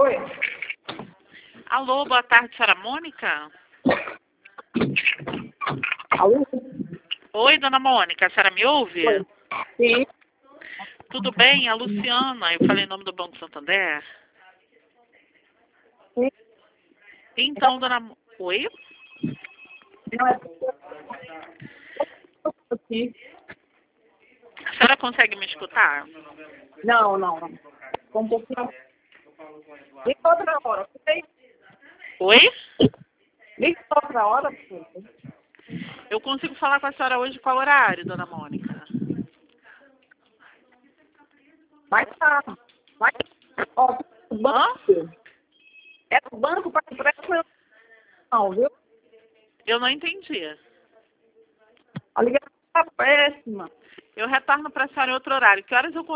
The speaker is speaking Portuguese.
Oi. Alô, boa tarde, senhora Mônica? Alô? Oi, dona Mônica, a senhora me ouve? Oi. Sim. Tudo bem? A Luciana, eu falei em nome do Banco Santander. Sim. Então, Oi? Não é aqui. A senhora consegue me escutar? Não. Com um pouquinho. Liga outra hora. Oi? Liga outra hora, por favor. Eu consigo falar com a senhora hoje qual horário, dona Mônica? Mais tarde. Ó, o banco. É o banco para empréstimo, não, viu? Eu não entendi. A ligação está péssima. Eu retorno para a senhora em outro horário. Que horas eu consigo